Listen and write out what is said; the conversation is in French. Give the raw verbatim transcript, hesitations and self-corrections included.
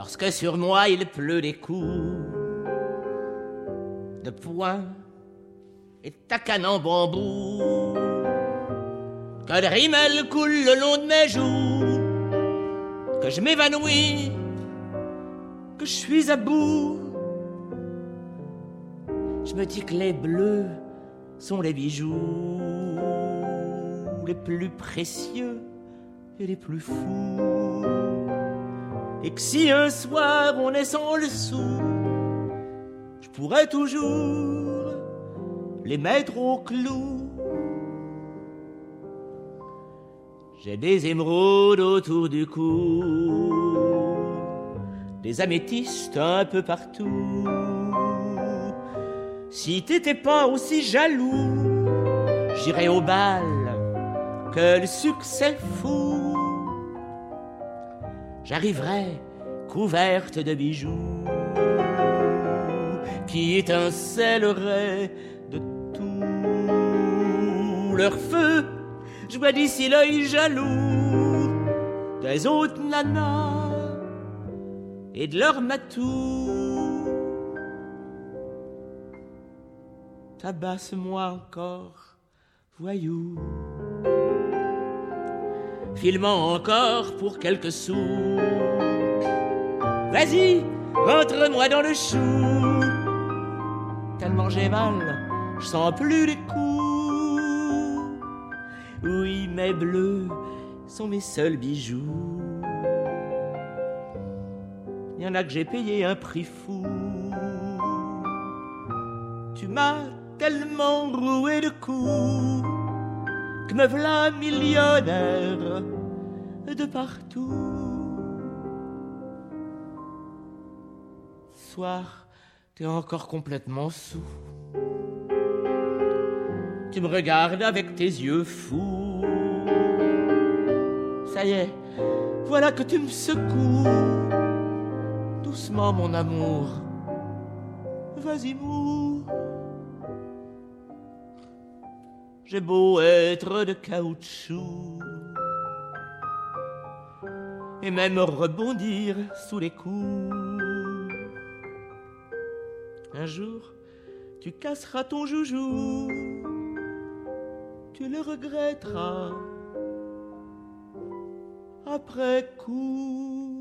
lorsque sur moi il pleut des coups de poing et tacane en bambou, que le rimel coule le long de mes joues, que je m'évanouis, que je suis à bout. Je me dis que les bleus sont les bijoux les plus précieux et les plus fous, et que si un soir on est sans le sou, je pourrais toujours les mettre au clou. J'ai des émeraudes autour du cou, des améthystes un peu partout. Si t'étais pas aussi jaloux, j'irais au bal, que le succès fou. J'arriverais couverte de bijoux qui étincelleraient de tout. Leur feu, je vois d'ici l'œil jaloux des autres nanas et de leurs matous. Tabasse-moi encore, voyou. File-moi encore pour quelques sous. Vas-y, rentre-moi dans le chou. Tellement j'ai mal, je sens plus les coups. Oui, mes bleus sont mes seuls bijoux. Y en a que j'ai payé un prix fou. Tu m'as tellement roué de coups que me v'là millionnaire de partout. Ce soir, t'es encore complètement sous. Tu me regardes avec tes yeux fous. Ça y est, voilà que tu me secoues. Doucement, mon amour, vas-y mou. J'ai beau être de caoutchouc et même rebondir sous les coups, un jour tu casseras ton joujou, tu le regretteras après coup.